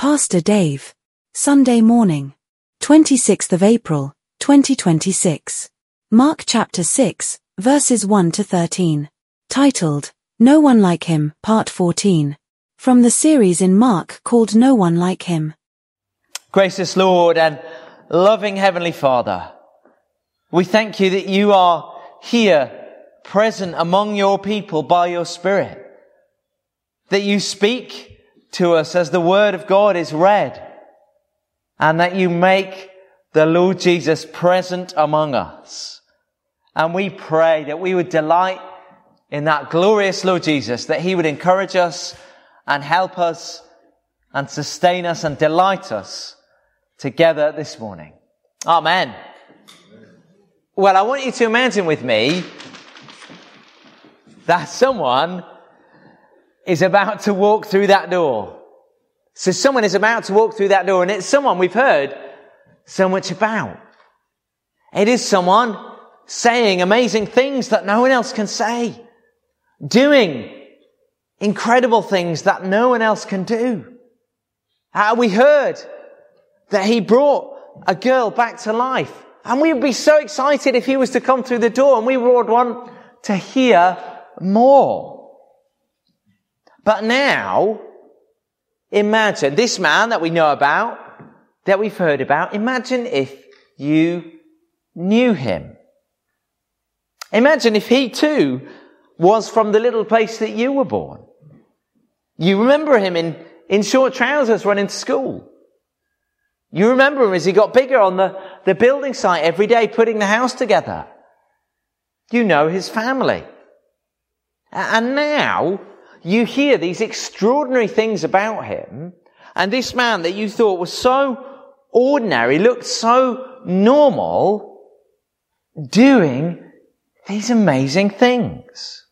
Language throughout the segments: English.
Pastor Dave. Sunday morning, 26th of April, 2026. Mark chapter 6, verses 1 to 13. Titled, No One Like Him, Part 14. From the series in Mark called No One Like Him. Gracious Lord and loving Heavenly Father, we thank you that you are here, present among your people by your Spirit. That you speak to us as the Word of God is read, and that you make the Lord Jesus present among us. And we pray that we would delight in that glorious Lord Jesus, that he would encourage us and help us and sustain us and delight us together this morning. Amen. Well, I want you to imagine with me that someone is about to walk through that door. So someone is about to walk through that door, and it's someone we've heard so much about. It is someone saying amazing things that no one else can say, doing incredible things that no one else can do. We heard that he brought a girl back to life, and we would be so excited if he was to come through the door, and we would want to hear more. But now, imagine this man that we know about, that we've heard about, imagine if you knew him. Imagine if he too was from the little place that you were born. You remember him in short trousers running to school. You remember him as he got bigger on the building site every day, putting the house together. You know his family. And now you hear these extraordinary things about him, and this man that you thought was so ordinary, looked so normal, doing these amazing things.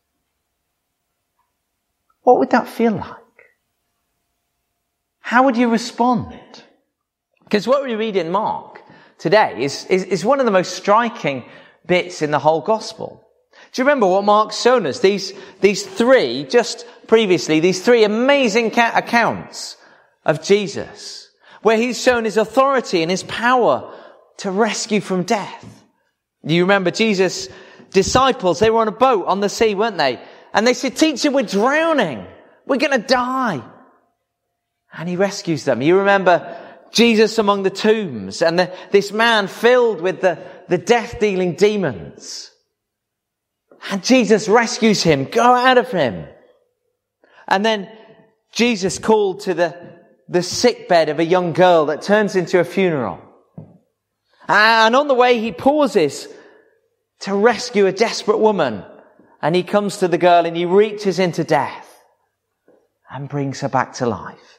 What would that feel like? How would you respond? Because what we read in Mark today is one of the most striking bits in the whole gospel. Do you remember what Mark's shown us? These three, just previously, these three amazing accounts of Jesus, where he's shown his authority and his power to rescue from death. You remember Jesus' disciples, they were on a boat on the sea, weren't they? And they said, "Teacher, we're drowning. We're going to die." And he rescues them. You remember Jesus among the tombs and this man filled with the death-dealing demons. And Jesus rescues him. Go out of him. And then Jesus called to the sickbed of a young girl that turns into a funeral. And on the way he pauses to rescue a desperate woman. And he comes to the girl and he reaches into death and brings her back to life.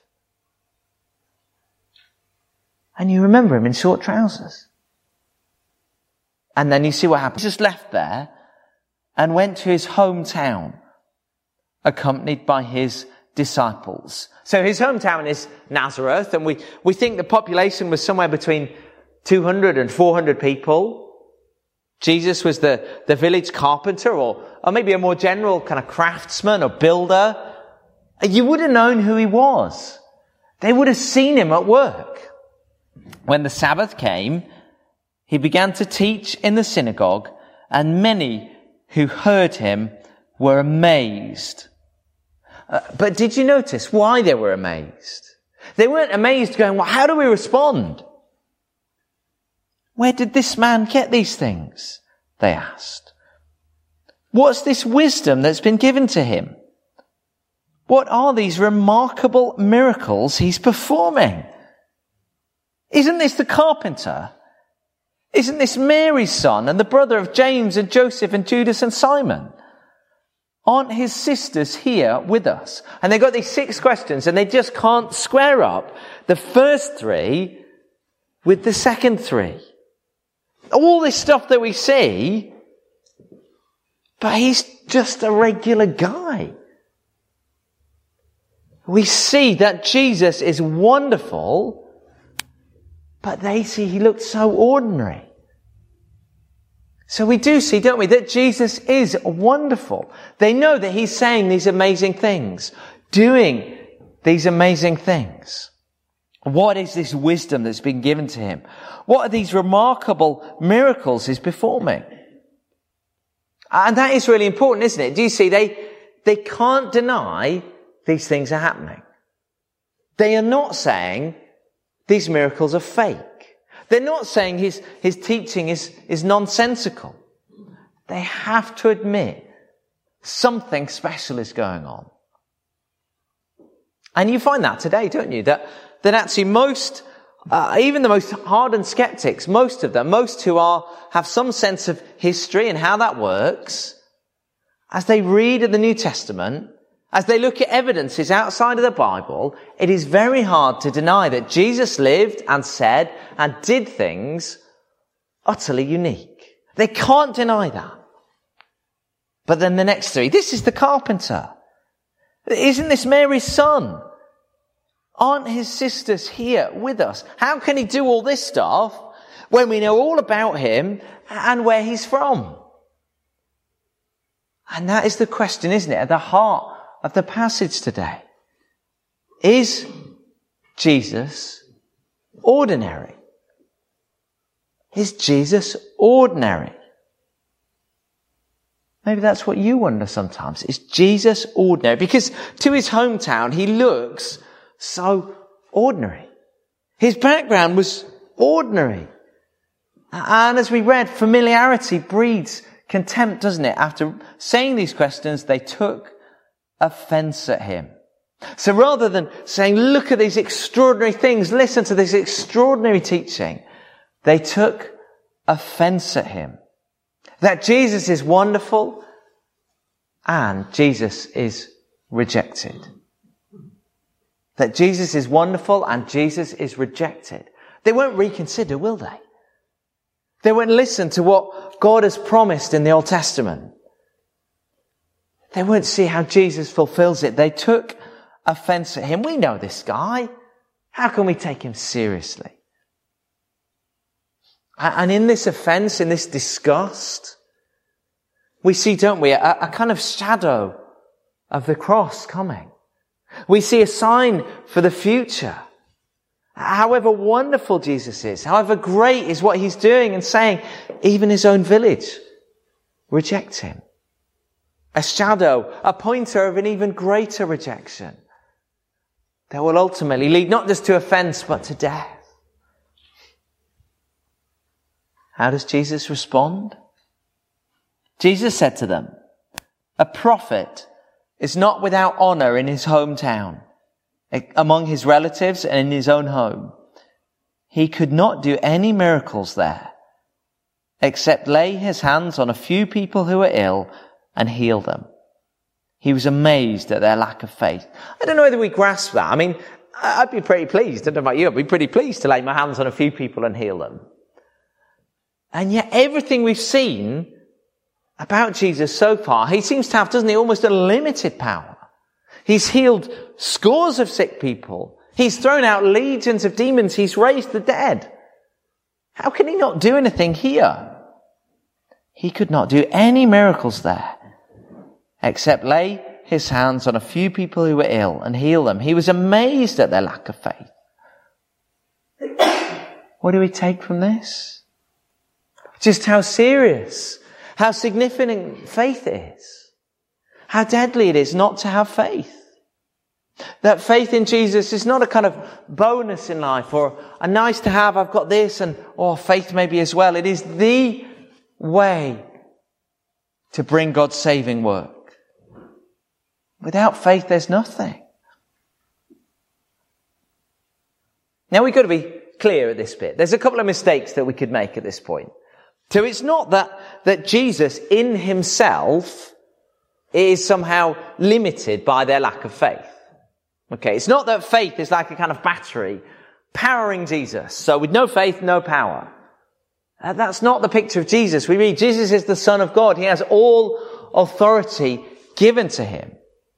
And you remember him in short trousers. And then you see what happens. He just left there and went to his hometown, accompanied by his disciples. So his hometown is Nazareth, and we think the population was somewhere between 200 and 400 people. Jesus was the village carpenter, or maybe a more general kind of craftsman or builder. You would have known who he was. They would have seen him at work. When the Sabbath came, he began to teach in the synagogue, and many who heard him were amazed. But did you notice why they were amazed? They weren't amazed going, well, how do we respond? Where did this man get these things? They asked. What's this wisdom that's been given to him? What are these remarkable miracles he's performing? Isn't this the carpenter? Isn't this Mary's son and the brother of James and Joseph and Judas and Simon? Aren't his sisters here with us? And they've got these 6 questions and they just can't square up the first 3 with the second 3. All this stuff that we see, but he's just a regular guy. We see that Jesus is wonderful, but they see he looked so ordinary. So we do see, don't we, that Jesus is wonderful. They know that he's saying these amazing things, doing these amazing things. What is this wisdom that's been given to him? What are these remarkable miracles he's performing? And that is really important, isn't it? Do you see, they can't deny these things are happening. They are not saying these miracles are fake. They're not saying his teaching is nonsensical. They have to admit something special is going on. And you find that today, don't you? That actually most, even the most hardened skeptics, most who have some sense of history and how that works, as they read in the New Testament, as they look at evidences outside of the Bible, it is very hard to deny that Jesus lived and said and did things utterly unique. They can't deny that. But then the next three, this is the carpenter. Isn't this Mary's son? Aren't his sisters here with us? How can he do all this stuff when we know all about him and where he's from? And that is the question, isn't it, at the heart of the passage today. Is Jesus ordinary? Is Jesus ordinary? Maybe that's what you wonder sometimes. Is Jesus ordinary? Because to his hometown, he looks so ordinary. His background was ordinary. And as we read, familiarity breeds contempt, doesn't it? After saying these questions, they took offense at him. So rather than saying, look at these extraordinary things, listen to this extraordinary teaching, they took offense at him. That Jesus is wonderful and Jesus is rejected. That Jesus is wonderful and Jesus is rejected. They won't reconsider, will they? They won't listen to what God has promised in the Old Testament. They won't see how Jesus fulfills it. They took offense at him. We know this guy. How can we take him seriously? And in this offense, in this disgust, we see, don't we, a kind of shadow of the cross coming. We see a sign for the future. However wonderful Jesus is, however great is what he's doing and saying, even his own village rejects him. A shadow, a pointer of an even greater rejection that will ultimately lead not just to offense, but to death. How does Jesus respond? Jesus said to them, a prophet is not without honor in his hometown, among his relatives and in his own home. He could not do any miracles there, except lay his hands on a few people who were ill and heal them. He was amazed at their lack of faith. I don't know whether we grasp that. I mean, I'd be pretty pleased. I don't know about you. I'd be pretty pleased to lay my hands on a few people and heal them. And yet everything we've seen about Jesus so far, he seems to have, doesn't he, almost unlimited power. He's healed scores of sick people. He's thrown out legions of demons. He's raised the dead. How can he not do anything here? He could not do any miracles there, except lay his hands on a few people who were ill and heal them. He was amazed at their lack of faith. What do we take from this? Just how serious, how significant faith is. How deadly it is not to have faith. That faith in Jesus is not a kind of bonus in life or a nice to have, I've got this, and faith maybe as well. It is the way to bring God's saving work. Without faith, there's nothing. Now we've got to be clear at this bit. There's a couple of mistakes that we could make at this point. So it's not that Jesus in himself is somehow limited by their lack of faith. Okay, it's not that faith is like a kind of battery powering Jesus. So with no faith, no power. That's not the picture of Jesus. We read Jesus is the Son of God. He has all authority given to him.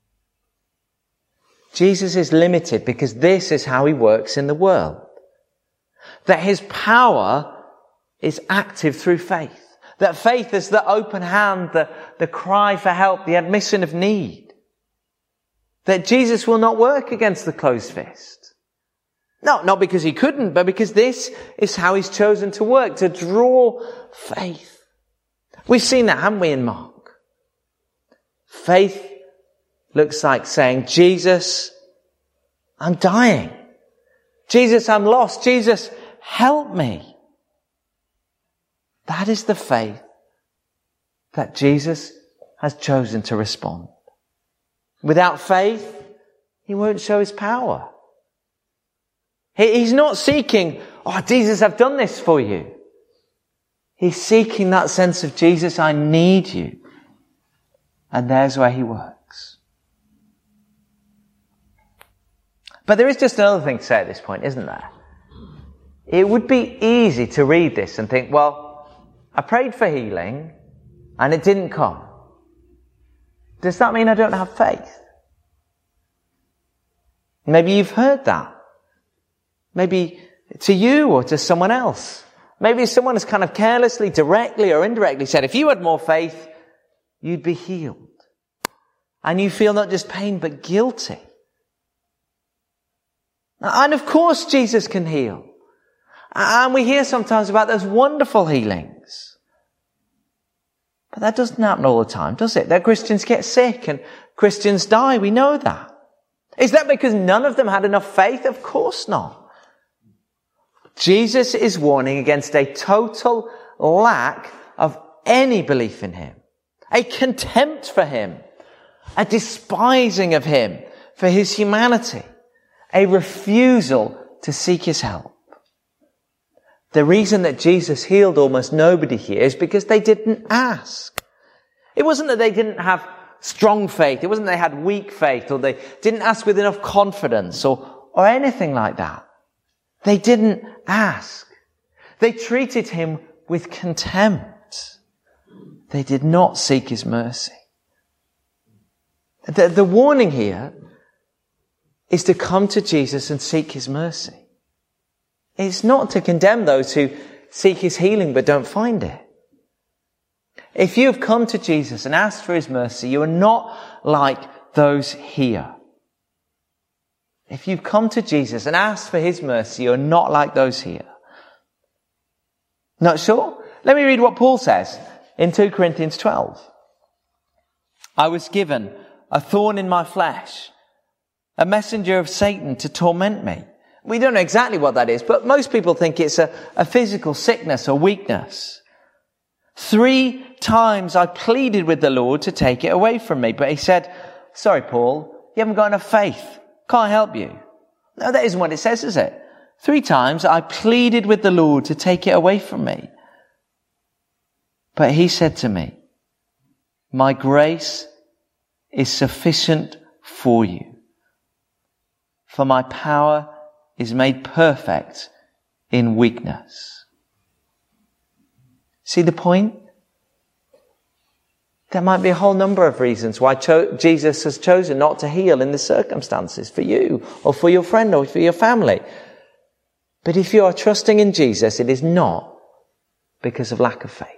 Jesus is limited because this is how he works in the world. That his power is active through faith. That faith is the open hand, the cry for help, the admission of need. That Jesus will not work against the closed fist. No, not because he couldn't, but because this is how he's chosen to work, to draw faith. We've seen that, haven't we, in Mark? Faith looks like saying, Jesus, I'm dying. Jesus, I'm lost. Jesus, help me. That is the faith that Jesus has chosen to respond. Without faith, he won't show his power. He's not seeking, oh, Jesus, I've done this for you. He's seeking that sense of, Jesus, I need you. And there's where he works. But there is just another thing to say at this point, isn't there? It would be easy to read this and think, well, I prayed for healing and it didn't come. Does that mean I don't have faith? Maybe you've heard that. Maybe to you or to someone else. Maybe someone has kind of carelessly, directly or indirectly said, if you had more faith, you'd be healed. And you feel not just pain, but guilty. And of course Jesus can heal. And we hear sometimes about those wonderful healings. But that doesn't happen all the time, does it? That Christians get sick and Christians die. We know that. Is that because none of them had enough faith? Of course not. Jesus is warning against a total lack of any belief in him, a contempt for him, a despising of him for his humanity, a refusal to seek his help. The reason that Jesus healed almost nobody here is because they didn't ask. It wasn't that they didn't have strong faith. It wasn't they had weak faith or they didn't ask with enough confidence or anything like that. They didn't ask. They treated him with contempt. They did not seek his mercy. The warning here is to come to Jesus and seek his mercy. It's not to condemn those who seek his healing but don't find it. If you have come to Jesus and asked for his mercy, you are not like those here. If you've come to Jesus and asked for his mercy, you're not like those here. Not sure? Let me read what Paul says in 2 Corinthians 12. I was given a thorn in my flesh, a messenger of Satan to torment me. We don't know exactly what that is, but most people think it's a physical sickness or weakness. 3 times I pleaded with the Lord to take it away from me, but he said, sorry, Paul, you haven't got enough faith. Can't help you. No, that isn't what it says, is it? 3 times I pleaded with the Lord to take it away from me. But he said to me, my grace is sufficient for you, for my power is made perfect in weakness. See the point? There might be a whole number of reasons why Jesus has chosen not to heal in the circumstances for you or for your friend or for your family. But if you are trusting in Jesus, it is not because of lack of faith.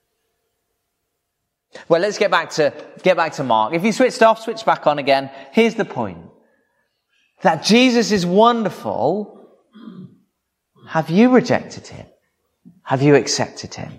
Well, let's get back to Mark. If you switched off, switch back on again. Here's the point. That Jesus is wonderful. Have you rejected him? Have you accepted him?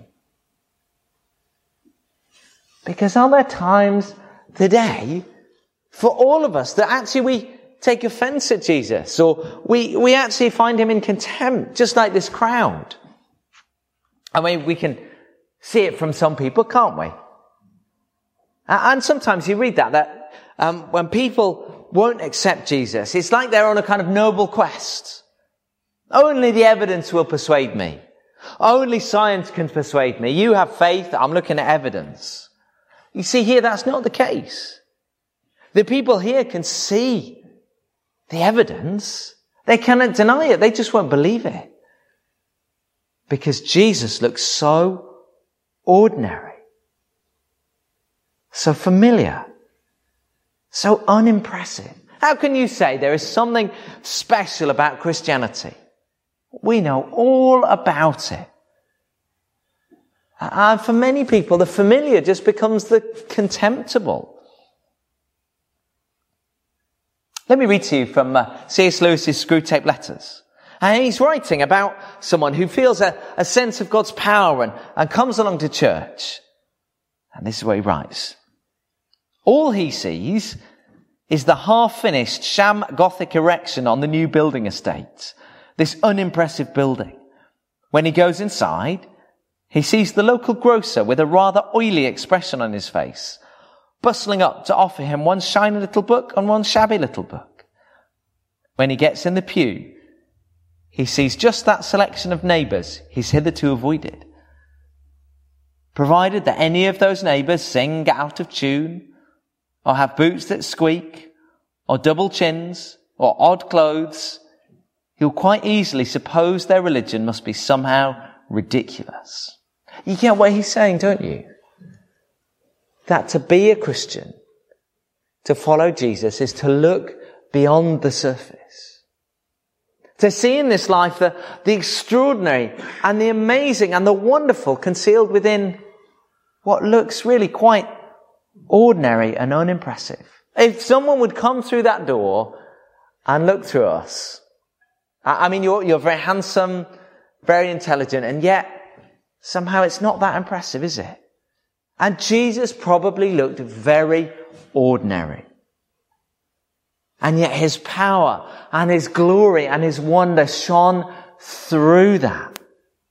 Because are there times today for all of us that actually we take offense at Jesus or we actually find him in contempt, just like this crowd? I mean, we can see it from some people, can't we? And sometimes you read that when people won't accept Jesus, it's like they're on a kind of noble quest. Only the evidence will persuade me. Only science can persuade me. You have faith, I'm looking at evidence. You see here, that's not the case. The people here can see the evidence. They cannot deny it. They just won't believe it. Because Jesus looks so ordinary, so familiar, so unimpressive. How can you say there is something special about Christianity? We know all about it. And for many people, the familiar just becomes the contemptible. Let me read to you from C.S. Lewis's Screwtape Letters. And he's writing about someone who feels a sense of God's power and comes along to church. And this is what he writes. All he sees is the half-finished sham Gothic erection on the new building estate. This unimpressive building. When he goes inside, he sees the local grocer with a rather oily expression on his face, bustling up to offer him one shiny little book and one shabby little book. When he gets in the pew, he sees just that selection of neighbours he's hitherto avoided. Provided that any of those neighbours sing out of tune, or have boots that squeak, or double chins, or odd clothes, he'll quite easily suppose their religion must be somehow ridiculous. You get what he's saying, don't you? That to be a Christian, to follow Jesus, is to look beyond the surface. To see in this life the extraordinary and the amazing and the wonderful concealed within what looks really quite ordinary and unimpressive. If someone would come through that door and look through us, I mean, you're very handsome, very intelligent, and yet somehow it's not that impressive, is it? And Jesus probably looked very ordinary. And yet his power and his glory and his wonder shone through that.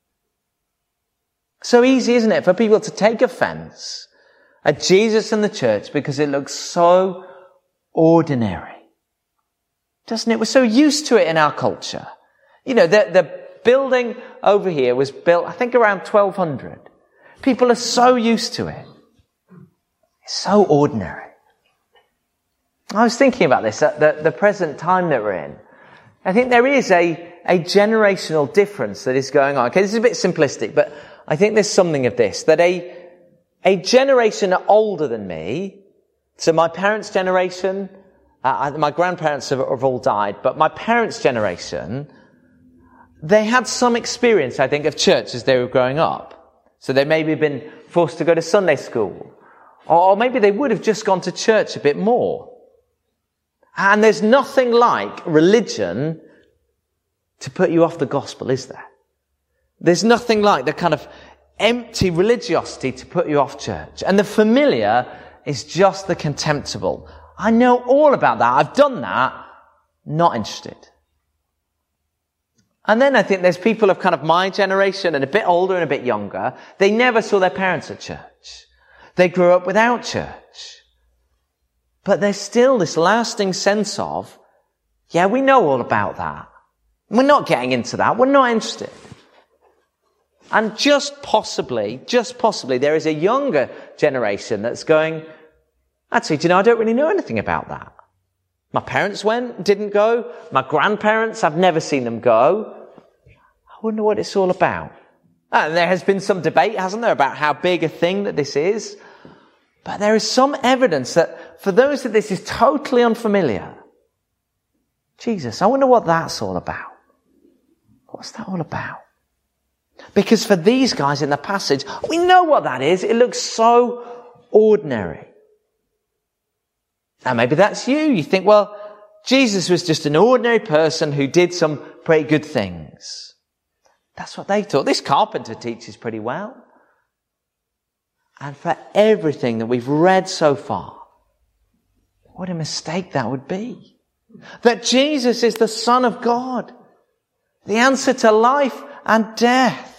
So easy, isn't it, for people to take offense at Jesus and the church because it looks so ordinary. Doesn't it? We're so used to it in our culture. You know, the building over here was built, I think, around 1200. People are so used to it. It's so ordinary. I was thinking about this at the present time that we're in. I think there is a generational difference that is going on. Okay, this is a bit simplistic, but I think there's something of this, that a generation older than me, so my parents' generation, my grandparents have all died, but my parents' generation, they had some experience, I think, of church as they were growing up. So they maybe have been forced to go to Sunday school, or maybe they would have just gone to church a bit more. And there's nothing like religion to put you off the gospel, is there? There's nothing like the kind of empty religiosity to put you off church. And the familiar is just the contemptible. I know all about that. I've done that. Not interested. And then I think there's people of kind of my generation and a bit older and a bit younger. They never saw their parents at church. They grew up without church. But there's still this lasting sense of, yeah, we know all about that. We're not getting into that. We're not interested. And just possibly, there is a younger generation that's going, actually, do you know, I don't really know anything about that. My parents didn't go. My grandparents, I've never seen them go. I wonder what it's all about. And there has been some debate, hasn't there, about how big a thing that this is. But there is some evidence that for those that this is totally unfamiliar, Jesus, I wonder what that's all about. What's that all about? Because for these guys in the passage, we know what that is. It looks so ordinary. And maybe that's you. You think, well, Jesus was just an ordinary person who did some pretty good things. That's what they thought. This carpenter teaches pretty well. And for everything that we've read so far, what a mistake that would be. That Jesus is the Son of God, the answer to life and death.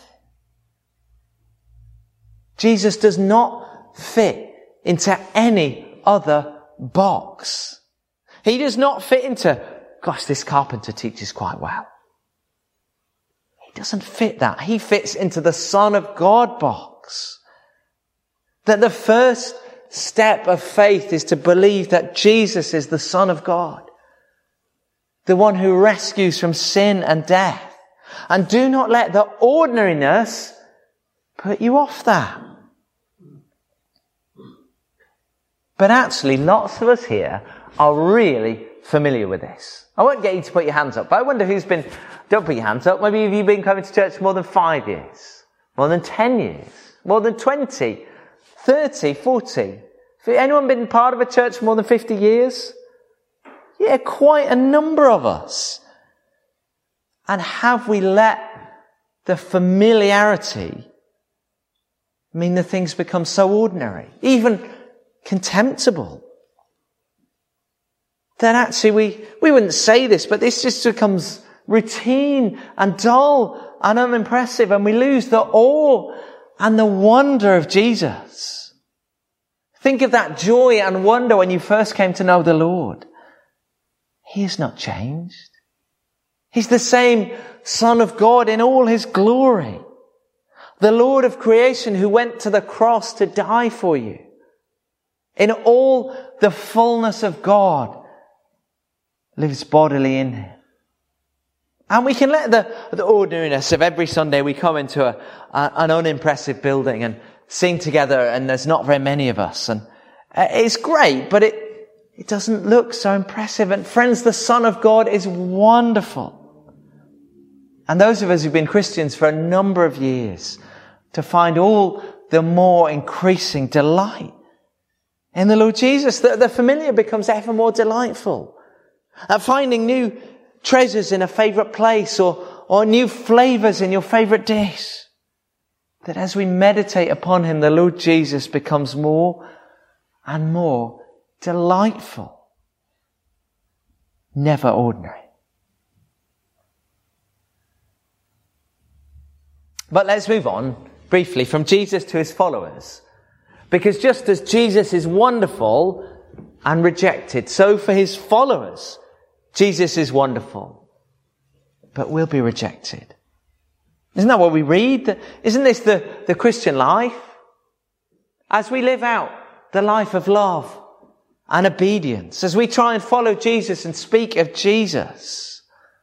Jesus does not fit into any other box. He does not fit into, gosh, this carpenter teaches quite well. He doesn't fit that. He fits into the Son of God box. That the first step of faith is to believe that Jesus is the Son of God, the one who rescues from sin and death. And do not let the ordinariness put you off that. But actually, lots of us here are really familiar with this. I won't get you to put your hands up, but I wonder who's been, don't put your hands up, maybe have you been coming to church for more than 5 years, more than 10 years, more than 20, 30, 40. Has anyone been part of a church for more than 50 years? Yeah, quite a number of us. And have we let the familiarity mean that things become so ordinary, even contemptible, that actually we wouldn't say this, but this just becomes routine and dull and unimpressive, and we lose the awe and the wonder of Jesus. Think of that joy and wonder when you first came to know the Lord. He has not changed. He's the same Son of God in all his glory. The Lord of creation who went to the cross to die for you. In all the fullness of God lives bodily in him. And we can let the ordinariness of every Sunday we come into an unimpressive building and sing together, and there's not very many of us. And it's great, but it doesn't look so impressive. And friends, the Son of God is wonderful. And those of us who've been Christians for a number of years, to find all the more increasing delight in the Lord Jesus, the familiar becomes ever more delightful. At finding new treasures in a favourite place or new flavours in your favourite dish. That as we meditate upon him, the Lord Jesus becomes more and more delightful. Never ordinary. But let's move on briefly from Jesus to his followers. Because just as Jesus is wonderful and rejected, so for his followers, Jesus is wonderful, but will be rejected. Isn't that what we read? Isn't this the Christian life? As we live out the life of love and obedience, as we try and follow Jesus and speak of Jesus,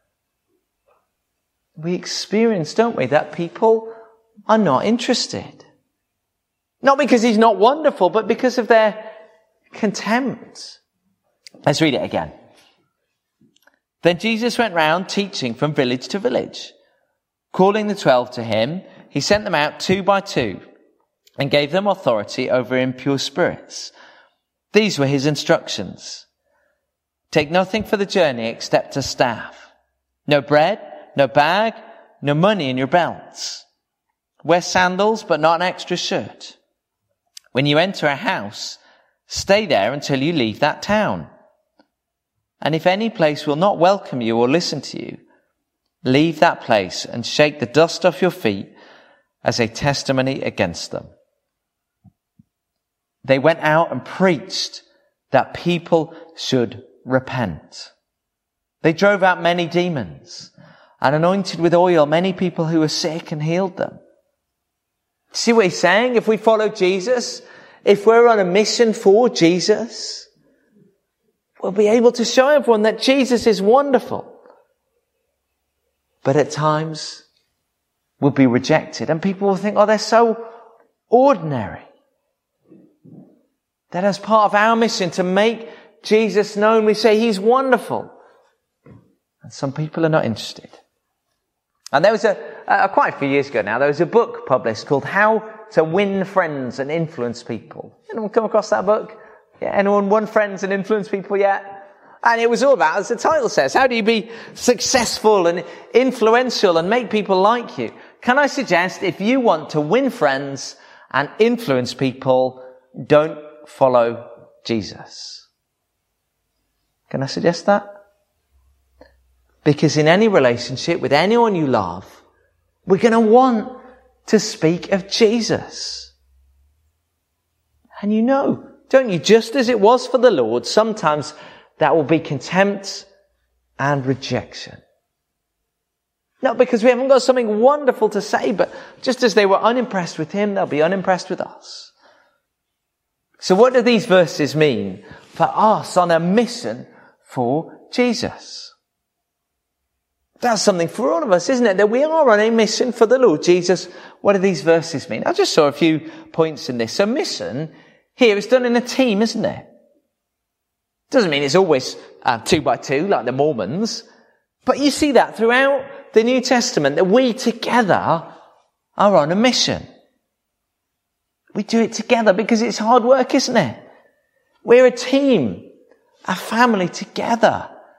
we experience, don't we, that people are not interested. Not because he's not wonderful, but because of their contempt. Let's read it again. Then Jesus went round teaching from village to village. Calling the 12 to him, he sent them out 2 by 2 and gave them authority over impure spirits. These were his instructions. Take nothing for the journey except a staff. No bread, no bag, no money in your belts. Wear sandals, but not an extra shirt. When you enter a house, stay there until you leave that town. And if any place will not welcome you or listen to you, leave that place and shake the dust off your feet as a testimony against them. They went out and preached that people should repent. They drove out many demons and anointed with oil many people who were sick and healed them. See what he's saying? If we follow Jesus, if we're on a mission for Jesus, we'll be able to show everyone that Jesus is wonderful. But at times, we'll be rejected. And people will think, oh, they're so ordinary. That as part of our mission to make Jesus known, we say he's wonderful. And some people are not interested. And there was quite a few years ago now, there was a book published called How to Win Friends and Influence People. Anyone come across that book? Yeah, anyone won friends and influence people yet? And it was all about, as the title says, how do you be successful and influential and make people like you? Can I suggest, if you want to win friends and influence people, don't follow Jesus? Can I suggest that? Because in any relationship with anyone you love, we're going to want to speak of Jesus. And you know, don't you, just as it was for the Lord, sometimes that will be contempt and rejection. Not because we haven't got something wonderful to say, but just as they were unimpressed with him, they'll be unimpressed with us. So what do these verses mean for us on a mission for Jesus? That's something for all of us, isn't it? That we are on a mission for the Lord Jesus. What do these verses mean? I just saw a few points in this. So mission here is done in a team, isn't it? Doesn't mean it's always 2 by 2 like the Mormons. But you see that throughout the New Testament, that we together are on a mission. We do it together because it's hard work, isn't it? We're a team, a family together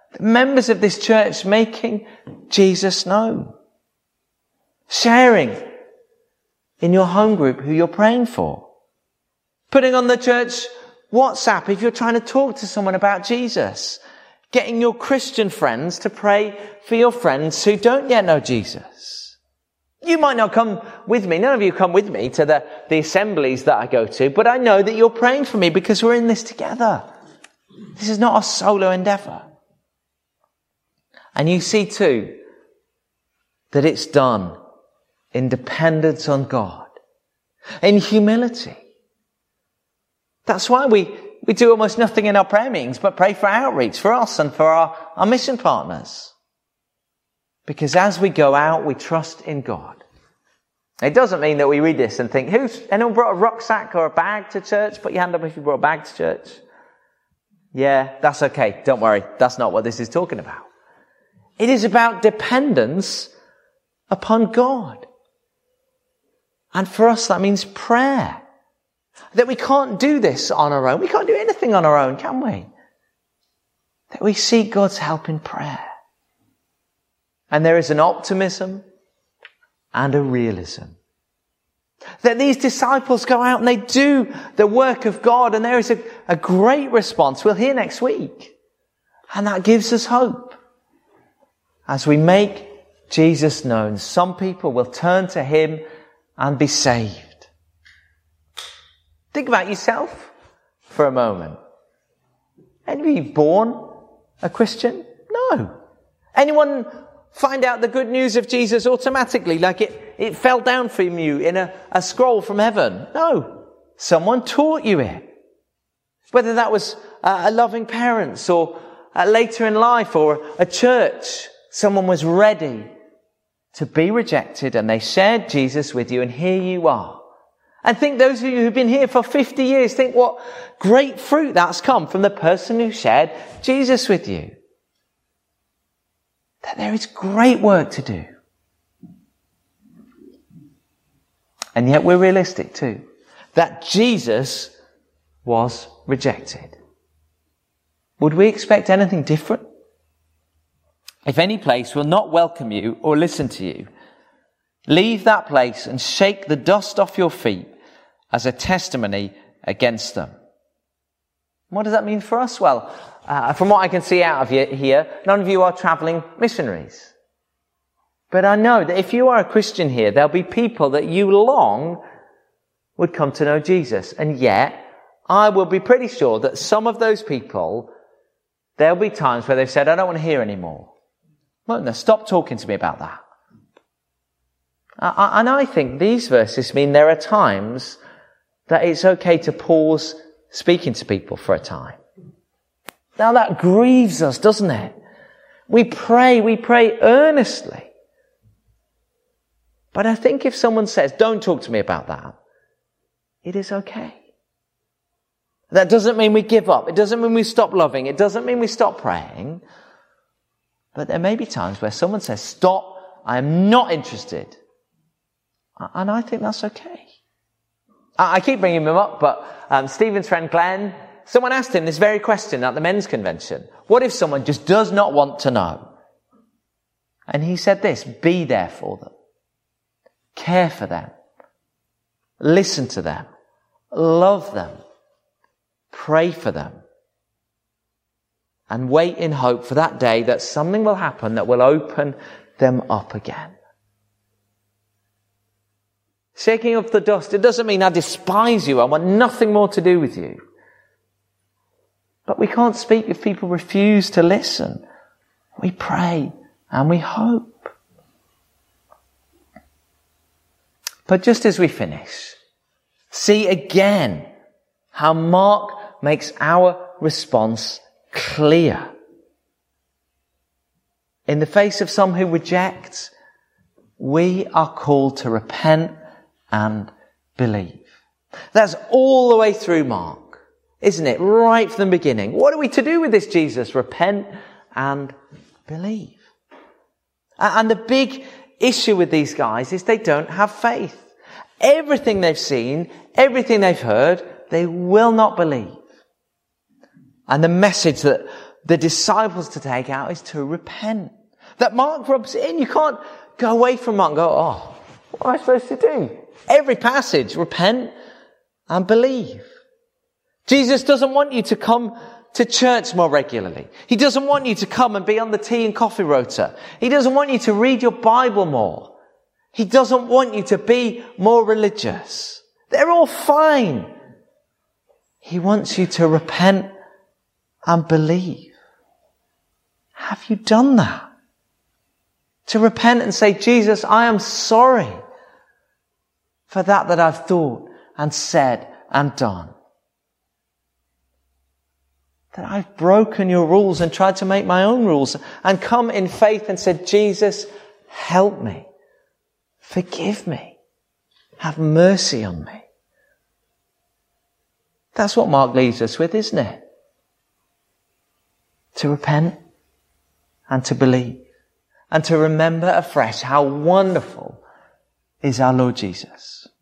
The members of this church making Jesus known. Sharing in your home group who you're praying for. Putting on the church WhatsApp if you're trying to talk to someone about Jesus. Getting your Christian friends to pray for your friends who don't yet know Jesus. You might not come with me. None of you come with me to the assemblies that I go to, but I know that you're praying for me because we're in this together. This is not a solo endeavor. And you see too that it's done in dependence on God, in humility. That's why we do almost nothing in our prayer meetings but pray for outreach, for us and for our mission partners. Because as we go out, we trust in God. It doesn't mean that we read this and think, anyone brought a rucksack or a bag to church? Put your hand up if you brought a bag to church. Yeah, that's okay. Don't worry. That's not what this is talking about. It is about dependence upon God. And for us, that means prayer. That we can't do this on our own. We can't do anything on our own, can we? That we seek God's help in prayer. And there is an optimism and a realism. That these disciples go out and they do the work of God, and there is a great response. We'll hear next week. And that gives us hope. As we make Jesus known, some people will turn to Him and be saved. Think about yourself for a moment. Any of you born a Christian? No. Anyone find out the good news of Jesus automatically, like it fell down from you in a scroll from heaven? No. Someone taught you it. Whether that was a loving parents or later in life or a church, someone was ready to be rejected and they shared Jesus with you, and here you are. And think those of you who've been here for 50 years, think what great fruit that's come from the person who shared Jesus with you. That there is great work to do. And yet we're realistic too. That Jesus was rejected. Would we expect anything different? If any place will not welcome you or listen to you, leave that place and shake the dust off your feet as a testimony against them. What does that mean for us? Well, from what I can see out of here, none of you are travelling missionaries. But I know that if you are a Christian here, there'll be people that you long would come to know Jesus. And yet, I will be pretty sure that some of those people, there'll be times where they've said, I don't want to hear anymore. Well, no, stop talking to me about that. And I think these verses mean there are times that it's okay to pause speaking to people for a time. Now that grieves us, doesn't it? We pray earnestly. But I think if someone says, don't talk to me about that, it is okay. That doesn't mean we give up. It doesn't mean we stop loving. It doesn't mean we stop praying. But there may be times where someone says, stop, I am not interested. And I think that's okay. I keep bringing him up, but Stephen's friend Glenn, someone asked him this very question at the men's convention. What if someone just does not want to know? And he said this, be there for them. Care for them. Listen to them. Love them. Pray for them. And wait in hope for that day that something will happen that will open them up again. Shaking off the dust, it doesn't mean I despise you. I want nothing more to do with you. But we can't speak if people refuse to listen. We pray and we hope. But just as we finish, see again how Mark makes our response clear. In the face of some who reject, we are called to repent and believe. That's all the way through Mark, isn't it? Right from the beginning. What are we to do with this Jesus? Repent and believe. And the big issue with these guys is they don't have faith. Everything they've seen, everything they've heard, they will not believe. And the message that the disciples to take out is to repent. That Mark rubs it in. You can't go away from Mark and go, oh, what am I supposed to do? Every passage, repent and believe. Jesus doesn't want you to come to church more regularly. He doesn't want you to come and be on the tea and coffee rota. He doesn't want you to read your Bible more. He doesn't want you to be more religious. They're all fine. He wants you to repent and believe. Have you done that? To repent and say, Jesus, I am sorry for that I've thought and said and done. That I've broken your rules and tried to make my own rules, and come in faith and said, Jesus, help me. Forgive me. Have mercy on me. That's what Mark leaves us with, isn't it? To repent and to believe and to remember afresh how wonderful is our Lord Jesus.